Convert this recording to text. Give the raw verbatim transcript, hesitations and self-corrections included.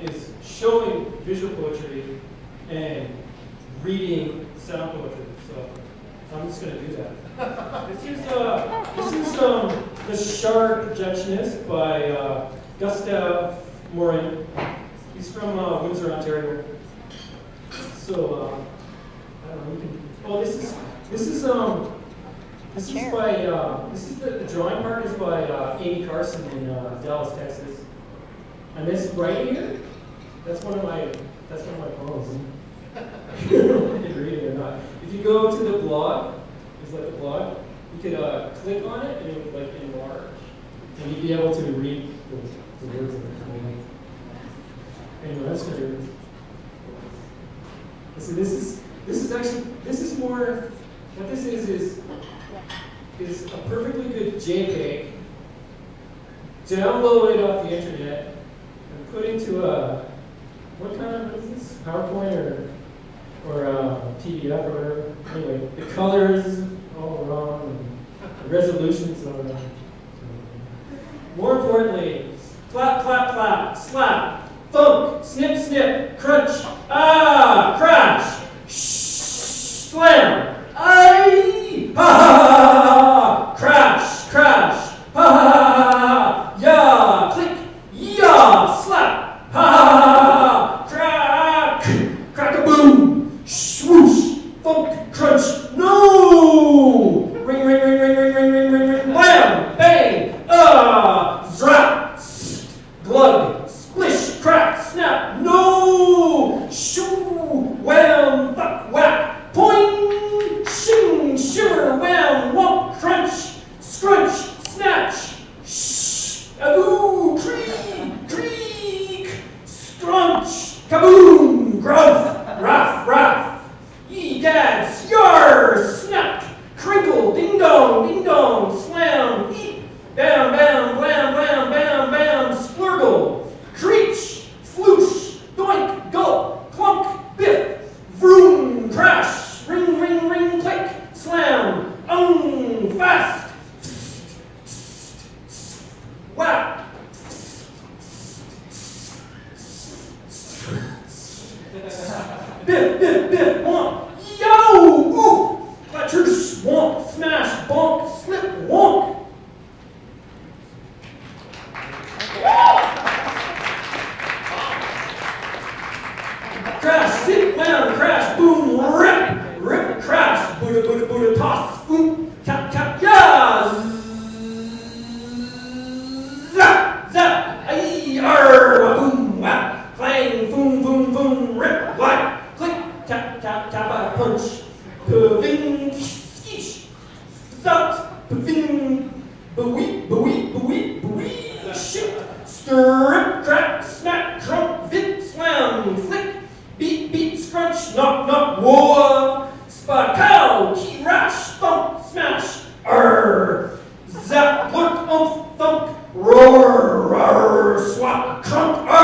is showing visual poetry and reading sound poetry. So I'm just going to do that. This is, uh, this is um, The Sharp Projectionist by uh, Gustave Morin. He's from uh, Windsor, Ontario. So, uh, I don't know, you can, oh, this is, this is, um, this is by, uh, this is the, the drawing part is by uh, Amy Carson in uh, Dallas, Texas. And this right here, that's one of my, that's one of my poems. I don't know if you can read it or not. If you go to the blog, it's like a blog, you could uh, click on it and it would like enlarge. And you'd be able to read the, the words of it. Anyway, that's gonna be. So this is this is actually this is more what this is is is a perfectly good JPEG. Download it off the internet and put into a what kind of what is this PowerPoint or or uh, P D F or whatever. Anyway, the colors all wrong, and the resolutions all wrong. More importantly, clap, clap, clap, slap, thunk, snip, snip, crunch, ah, crash, shh, slam, ay, ha ha ha ha, crash, crash, ha ha ha ha, ya, click, ya, slap, ha ha ha ha, crack, crack a boom, swoosh, thunk, crunch, no, ring, ring, ring, ring, ring, ring, ring, ring, ring, blam, bang, ah, zrap, glug, splish, crack, snap, no, shoo, wham, fuck, whack, poing, shing, shimmer, wham, whomp, crunch, scrunch, snatch, shh, agoo, creak, creak, scrunch, kaboom, gruff, raff, raff, egads, yar, snap, crinkle, ding dong, ding dong, slam, eat, bam, bam, blam, blam, bam, bam, splurgle, creech, floosh, doink, gulp, clunk, biff, vroom, crash, ring, ring, ring, click, slam, um, fast, whap, biff, biff, biff, womp, yo, ooh, fletcher, swamp, smash, bonk, slip, wonk. Crash, sit, wham, crash, boom, rip, rip, crash, Buddha, Buddha, Buddha, toss, boom, tap, tap, ya, zap, zap, ay, arr, boom, whap, clang, boom, boom, boom, rip, whack, click, tap, tap, tap, punch, paving, skish, zut, paving, bawee, bawee, bawee, bawee, shit, strip, crack, smack, crump, vit, slam, flick, beat, beat, scrunch, knock, knock, whoa, spot, cow, key, rash, thump, smash, zap, look, umph, thump, roar, roar, swap, crump,